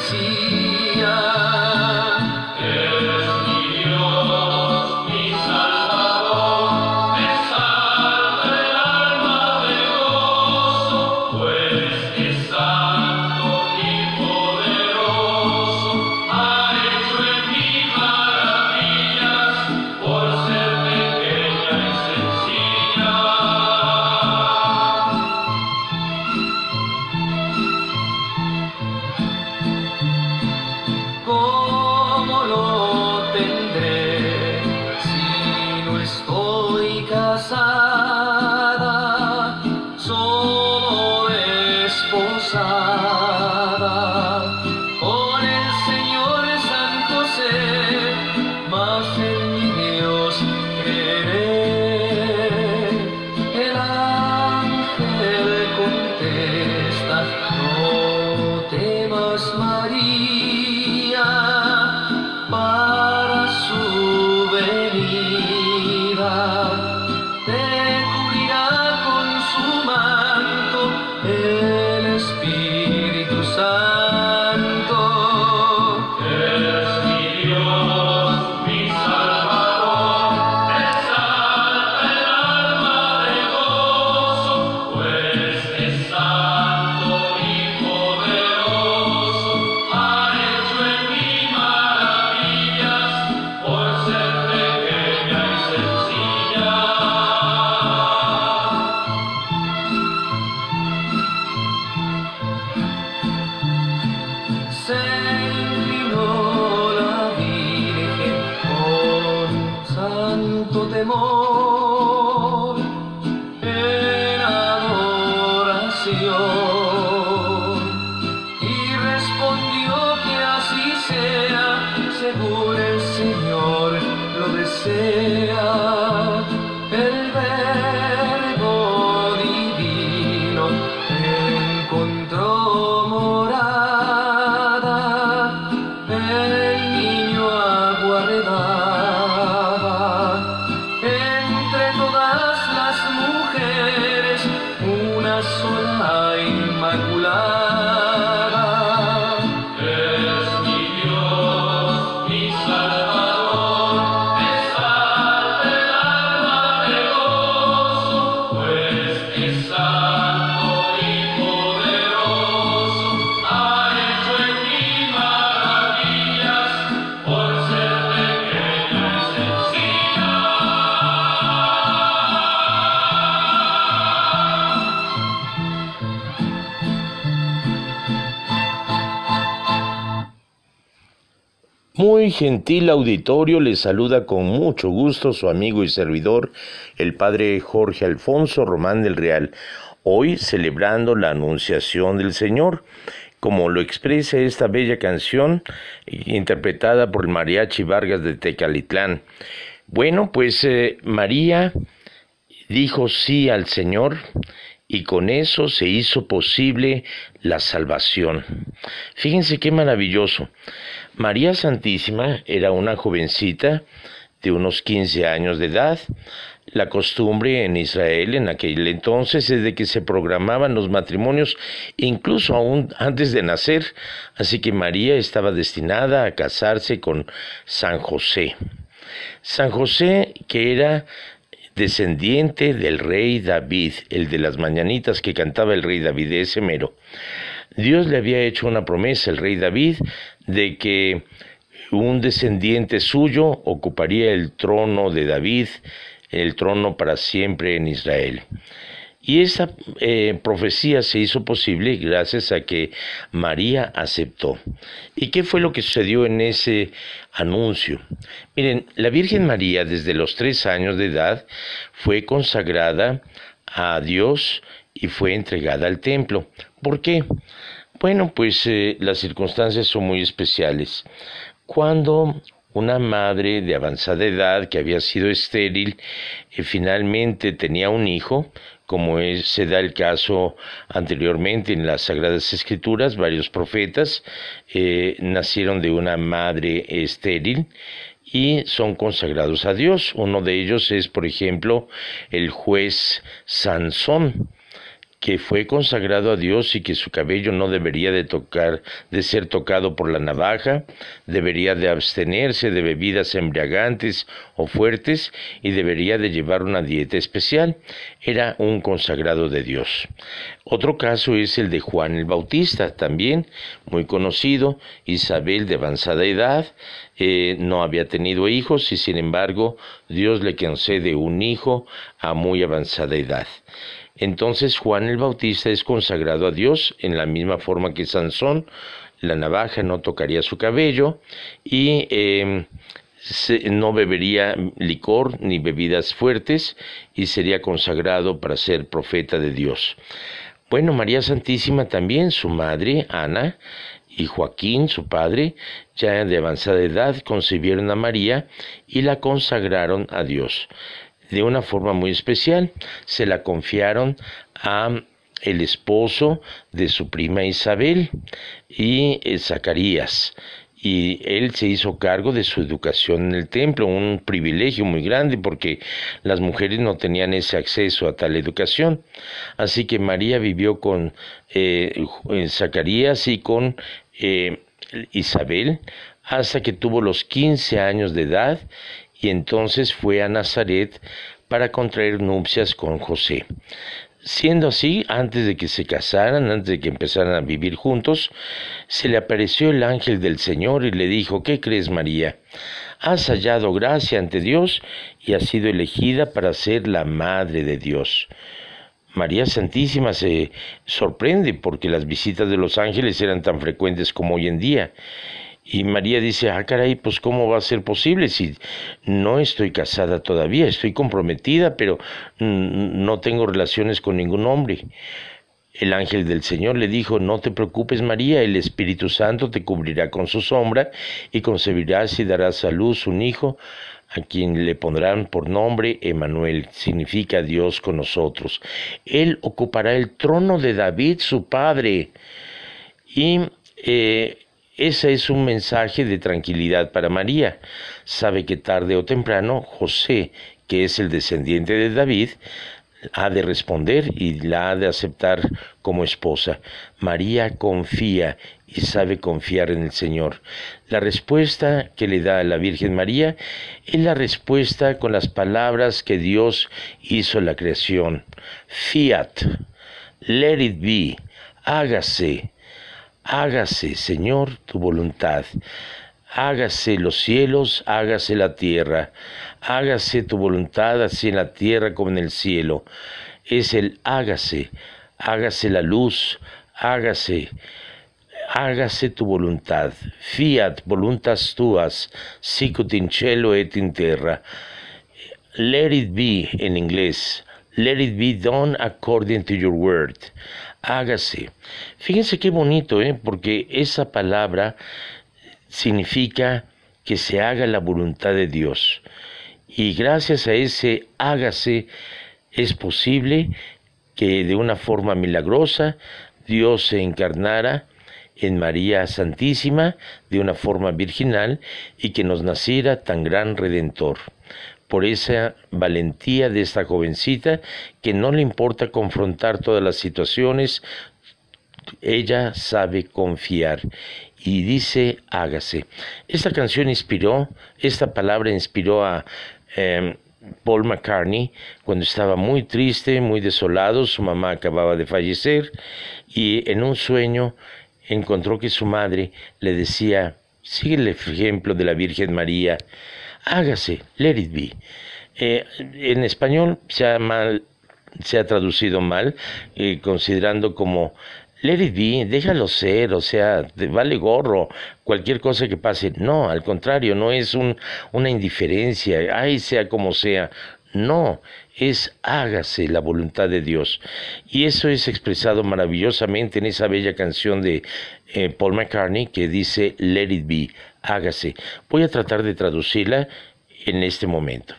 decía: eres mi Dios, mi Salvador, me salva el alma de gozo, pues es santo y poderoso, ha hecho en mí maravillas, por ser pequeña y sencilla. ¿Cómo lo tendré si no estoy casada, solo esposada con el Señor San José? Mas en mi Dios creeré. El ángel contesta: no temas, María, para su venida te cubrirá con su manto el Espíritu Santo. Eres mi Dios, mi Salvador, me salva el alma de gozo, pues es santo y poderoso, ha hecho en mí maravillas, por ser pequeña y sencilla. Se inclinó la Virgen con santo temor en adoración, y respondió que así sea, según el Señor lo desea. El Verbo divino encontró morada, el niño aguardaba entre todas las mujeres, una sola inmaculada. Eres mi Dios, mi Salvador, me salva el alma de gozo, pues es santo y poderoso, ha hecho en mí maravillas, por ser pequeña y sencilla. Muy gentil auditorio, les saluda con mucho gusto su amigo y servidor, el padre Jorge Alfonso Román del Real, hoy celebrando la Anunciación del Señor, como lo expresa esta bella canción interpretada por el Mariachi Vargas de Tecalitlán. Bueno, pues María dijo sí al Señor y con eso se hizo posible la salvación. Fíjense qué maravilloso. María Santísima era una jovencita de unos 15 años de edad. La costumbre en Israel en aquel entonces es de que se programaban los matrimonios incluso aún antes de nacer, así que María estaba destinada a casarse con San José. San José, que era descendiente del rey David, el de las mañanitas que cantaba el rey David, ese mero. Dios le había hecho una promesa al rey David de que un descendiente suyo ocuparía el trono de David, el trono para siempre en Israel. Y esa profecía se hizo posible gracias a que María aceptó. ¿Y qué fue lo que sucedió en ese anuncio? Miren, la Virgen María desde los 3 años de edad fue consagrada a Dios y fue entregada al templo. ¿Por qué? Bueno, pues las circunstancias son muy especiales. Cuando una madre de avanzada edad que había sido estéril finalmente tenía un hijo, como se da el caso anteriormente en las Sagradas Escrituras, varios profetas nacieron de una madre estéril y son consagrados a Dios. Uno de ellos es, por ejemplo, el juez Sansón. que fue consagrado a Dios y que su cabello no debería de ser tocado por la navaja, debería de abstenerse de bebidas embriagantes o fuertes y debería de llevar una dieta especial. Era un consagrado de Dios. Otro caso es el de Juan el Bautista, también muy conocido. Isabel, de avanzada edad, no había tenido hijos y sin embargo Dios le concede un hijo a muy avanzada edad. Entonces Juan el Bautista es consagrado a Dios en la misma forma que Sansón. La navaja no tocaría su cabello y no bebería licor ni bebidas fuertes y sería consagrado para ser profeta de Dios. Bueno, María Santísima también, su madre, Ana, y Joaquín, su padre, ya de avanzada edad, concibieron a María y la consagraron a Dios. De una forma muy especial, se la confiaron a el esposo de su prima Isabel y Zacarías, y él se hizo cargo de su educación en el templo, un privilegio muy grande porque las mujeres no tenían ese acceso a tal educación. Así que María vivió con Zacarías y con Isabel hasta que tuvo los 15 años de edad y entonces fue a Nazaret para contraer nupcias con José. Siendo así, antes de que se casaran, antes de que empezaran a vivir juntos, se le apareció el ángel del Señor y le dijo: ¿qué crees, María? Has hallado gracia ante Dios y has sido elegida para ser la madre de Dios. María Santísima se sorprende porque las visitas de los ángeles eran tan frecuentes como hoy en día. Y María dice: caray, pues ¿cómo va a ser posible si no estoy casada todavía? Estoy comprometida, pero no tengo relaciones con ningún hombre. El ángel del Señor le dijo: no te preocupes, María, el Espíritu Santo te cubrirá con su sombra y concebirás y darás a luz un hijo, a quien le pondrán por nombre Emmanuel, significa Dios con nosotros. Él ocupará el trono de David, su padre. Y ese es un mensaje de tranquilidad para María. Sabe que tarde o temprano José, que es el descendiente de David, ha de responder y la ha de aceptar como esposa. María confía y sabe confiar en el Señor. La respuesta que le da a la Virgen María es la respuesta con las palabras que Dios hizo la creación. Fiat, let it be, hágase. Hágase, Señor, tu voluntad. Hágase los cielos, hágase la tierra. Hágase tu voluntad, así en la tierra como en el cielo. Es el hágase, hágase la luz, hágase tu voluntad. Fiat voluntas tuas, sicut in cielo et in terra. Let it be en inglés. Let it be done according to your word. Hágase. Fíjense qué bonito, porque esa palabra significa que se haga la voluntad de Dios. Y gracias a ese hágase es posible que de una forma milagrosa Dios se encarnara en María Santísima de una forma virginal y que nos naciera tan gran Redentor. Por esa valentía de esta jovencita que no le importa confrontar todas las situaciones, ella sabe confiar y dice hágase. Esta palabra inspiró a Paul McCartney cuando estaba muy triste, muy desolado. Su mamá acababa de fallecer y en un sueño encontró que su madre le decía: sigue el ejemplo de la Virgen María, hágase, let it be. En español se ha traducido mal, considerando como let it be, déjalo ser, o sea, te vale gorro cualquier cosa que pase. No, al contrario, no es una indiferencia, ay, sea como sea. No, es hágase la voluntad de Dios. Y eso es expresado maravillosamente en esa bella canción de Paul McCartney que dice let it be, hágase. Voy a tratar de traducirla en este momento.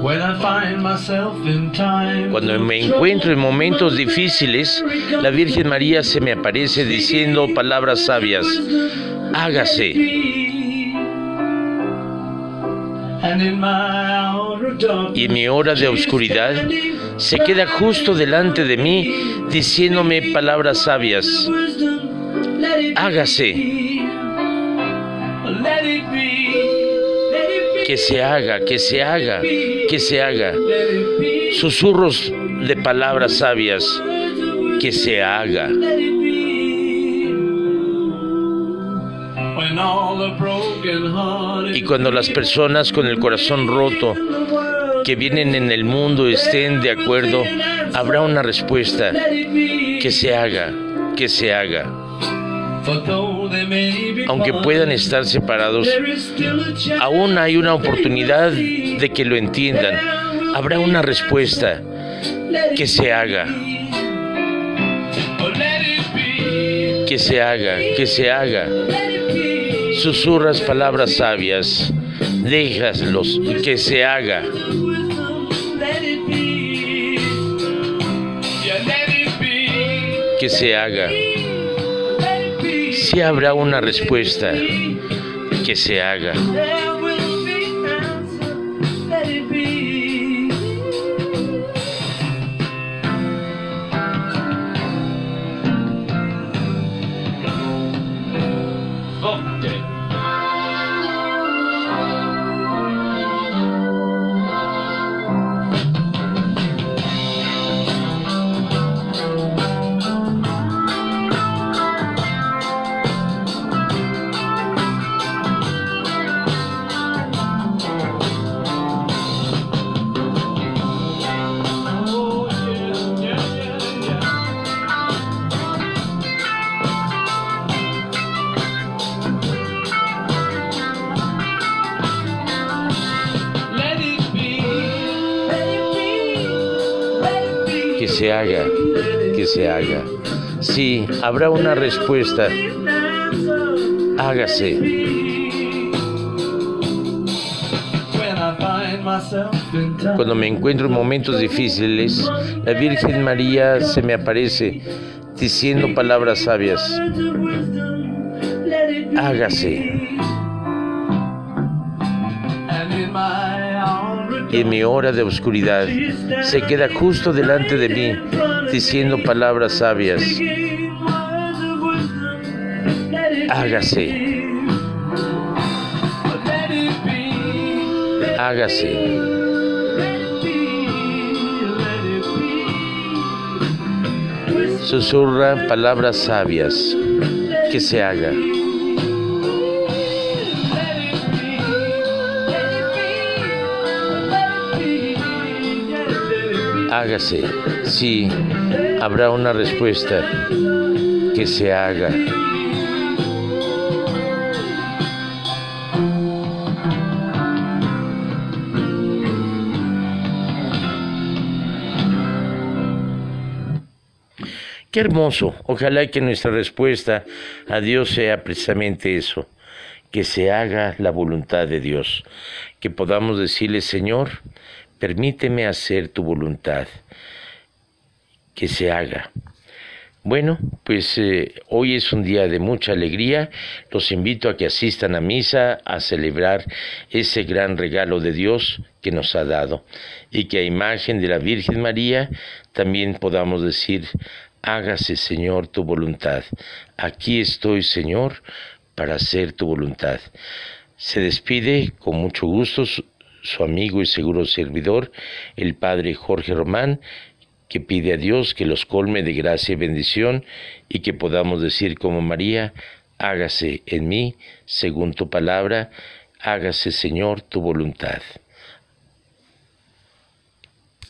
Cuando me encuentro en momentos difíciles, la Virgen María se me aparece diciendo palabras sabias. Hágase. Y en mi hora de oscuridad se queda justo delante de mí diciéndome palabras sabias. Hágase. Que se haga, que se haga, que se haga. Susurros de palabras sabias. Que se haga. Y cuando las personas con el corazón roto que vienen en el mundo estén de acuerdo, habrá una respuesta. Que se haga, que se haga. Aunque puedan estar separados, aún hay una oportunidad de que lo entiendan. Habrá una respuesta. Que se haga. Que se haga, que se haga. Susurras palabras sabias. Déjalos, que se haga. Que se haga. Si habrá una respuesta. Que se haga. Que se haga, que se haga. Sí, habrá una respuesta. Hágase. Cuando me encuentro en momentos difíciles, la Virgen María se me aparece diciendo palabras sabias. Hágase. Y en mi hora de oscuridad se queda justo delante de mí diciendo palabras sabias. Hágase. Hágase. Susurra palabras sabias. Que se haga. Hágase. Sí, habrá una respuesta. Que se haga. Qué hermoso. Ojalá que nuestra respuesta a Dios sea precisamente eso. Que se haga la voluntad de Dios. Que podamos decirle, Señor, permíteme hacer tu voluntad. Que se haga. Bueno, pues hoy es un día de mucha alegría. Los invito a que asistan a misa, a celebrar ese gran regalo de Dios que nos ha dado. Y que a imagen de la Virgen María también podamos decir, hágase, Señor, tu voluntad. Aquí estoy, Señor, para hacer tu voluntad. Se despide con mucho gusto su amigo y seguro servidor, el Padre Jorge Román, que pide a Dios que los colme de gracia y bendición y que podamos decir como María, hágase en mí según tu palabra, hágase, Señor, tu voluntad.